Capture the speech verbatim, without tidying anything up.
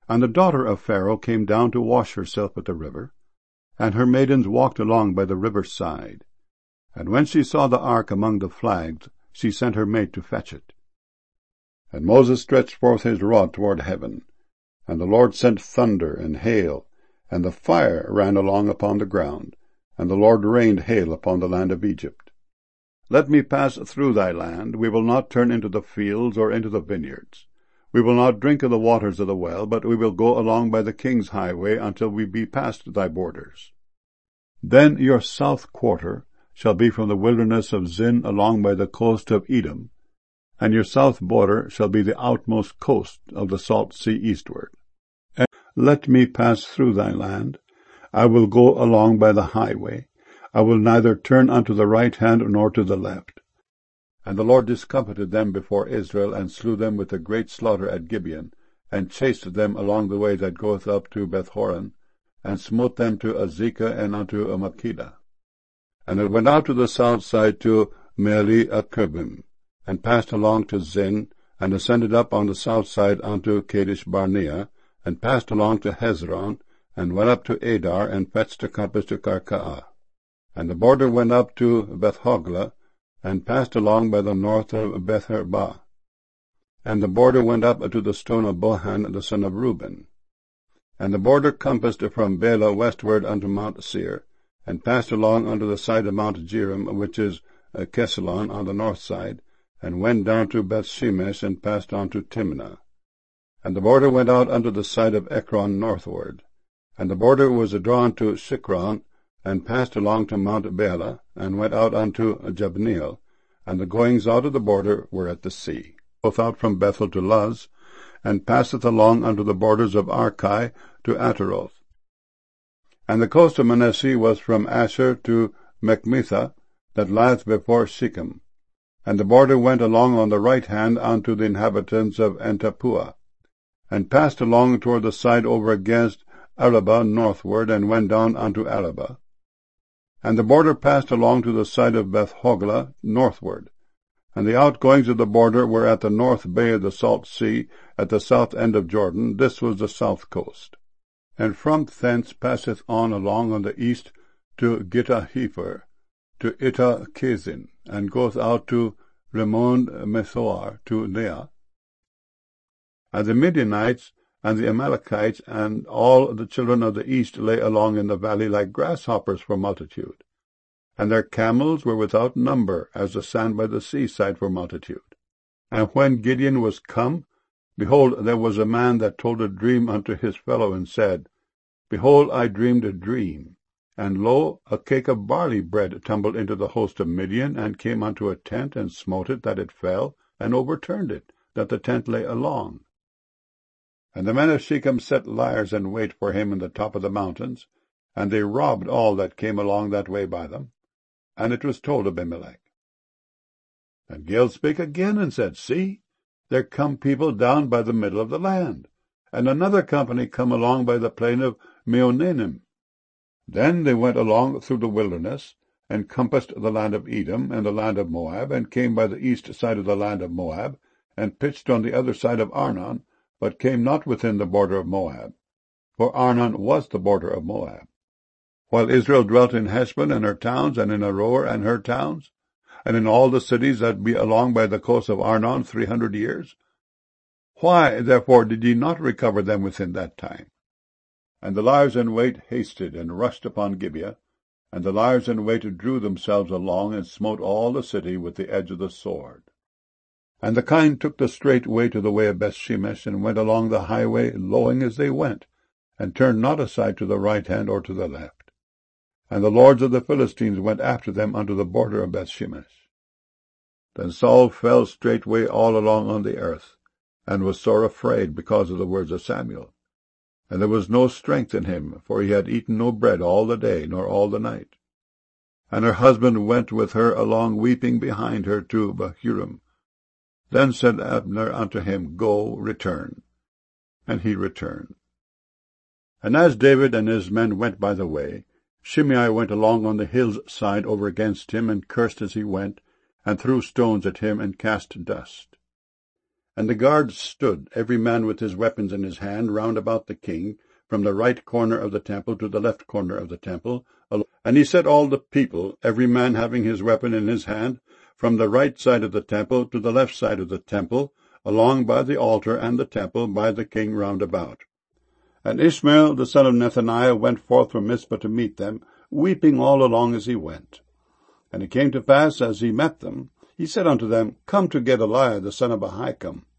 And the daughter of Pharaoh came down to wash herself at the river, and her maidens walked along by the river's side. And when she saw the ark among the flags, she sent her maid to fetch it. And Moses stretched forth his rod toward heaven, and the Lord sent thunder and hail, and the fire ran along upon the ground, and the Lord rained hail upon the land of Egypt. Let me pass through thy land, we will not turn into the fields or into the vineyards. We will not drink of the waters of the well, but we will go along by the king's highway until we be past thy borders. Then your south quarter shall be from the wilderness of Zin along by the coast of Edom, and your south border shall be the outmost coast of the salt sea eastward. And let me pass through thy land. I will go along by the highway. I will neither turn unto the right hand nor to the left. And the Lord discomfited them before Israel, and slew them with a great slaughter at Gibeon, and chased them along the way that goeth up to Bethhoron, and smote them to Azekah and unto Makkedah. And it went out to the south side to Meali-Akabim, and passed along to Zin, and ascended up on the south side unto Kadesh-barnea, and passed along to Hezron, and went up to Adar, and fetched a compass to Karkaa. And the border went up to Beth-hoglah, and passed along by the north of Beth-arbah. And the border went up to the stone of Bohan the son of Reuben. And the border compassed from Bela westward unto Mount Seir, and passed along unto the side of Mount Jearim, which is Kesalon on the north side, and went down to Bethshemesh, and passed on to Timnah. And the border went out unto the side of Ekron northward. And the border was drawn to Shikron, and passed along to Mount Bela, and went out unto Jabneel, and the goings out of the border were at the sea, both out from Bethel to Luz, and passeth along unto the borders of Archi to Ataroth. And the coast of Manasseh was from Asher to Mechmethah, that lieth before Shechem. And the border went along on the right hand unto the inhabitants of Entappuah, and passed along toward the side over against Arabah northward, and went down unto Arabah. And the border passed along to the side of Beth-hoglah northward. And the outgoings of the border were at the north bay of the salt sea, at the south end of Jordan. This was the south coast. And from thence passeth on along on the east to Gittah-hefer, to Ittah-kezin, and goeth out to Rimmon-methoar, to Leah. And the Midianites and the Amalekites and all the children of the east lay along in the valley like grasshoppers for multitude. And their camels were without number, as the sand by the seaside for multitude. And when Gideon was come, behold, there was a man that told a dream unto his fellow, and said, Behold, I dreamed a dream. And lo, a cake of barley bread tumbled into the host of Midian, and came unto a tent, and smote it, that it fell, and overturned it, that the tent lay along. And the men of Shechem set liers in wait for him in the top of the mountains, and they robbed all that came along that way by them. And it was told Abimelech. And Gil spake again, and said, See, there come people down by the middle of the land, and another company come along by the plain of Meonanim. Then they went along through the wilderness, and compassed the land of Edom, and the land of Moab, and came by the east side of the land of Moab, and pitched on the other side of Arnon, but came not within the border of Moab, for Arnon was the border of Moab. While Israel dwelt in Heshbon and her towns, and in Aroer and her towns, and in all the cities that be along by the coast of Arnon three hundred years. Why, therefore, did ye not recover them within that time? And the liers in wait hasted, and rushed upon Gibeah, and the liers in wait drew themselves along, and smote all the city with the edge of the sword. And the kine took the straight way to the way of Bethshemesh, and went along the highway, lowing as they went, and turned not aside to the right hand or to the left. And the lords of the Philistines went after them unto the border of Bethshemesh. Then Saul fell straightway all along on the earth, and was sore afraid because of the words of Samuel. And there was no strength in him, for he had eaten no bread all the day, nor all the night. And her husband went with her along weeping behind her to Bahurim. Then said Abner unto him, Go, return. And he returned. And as David and his men went by the way, Shimei went along on the hill's side over against him, and cursed as he went, and threw stones at him, and cast dust. And the guards stood, every man with his weapons in his hand, round about the king, from the right corner of the temple to the left corner of the temple. And he set all the people, every man having his weapon in his hand, from the right side of the temple to the left side of the temple, along by the altar and the temple, by the king round about. And Ishmael the son of Nethaniah went forth from Mizpah to meet them, weeping all along as he went. And it came to pass, as he met them, he said unto them, Come to Gedaliah the son of Ahikam.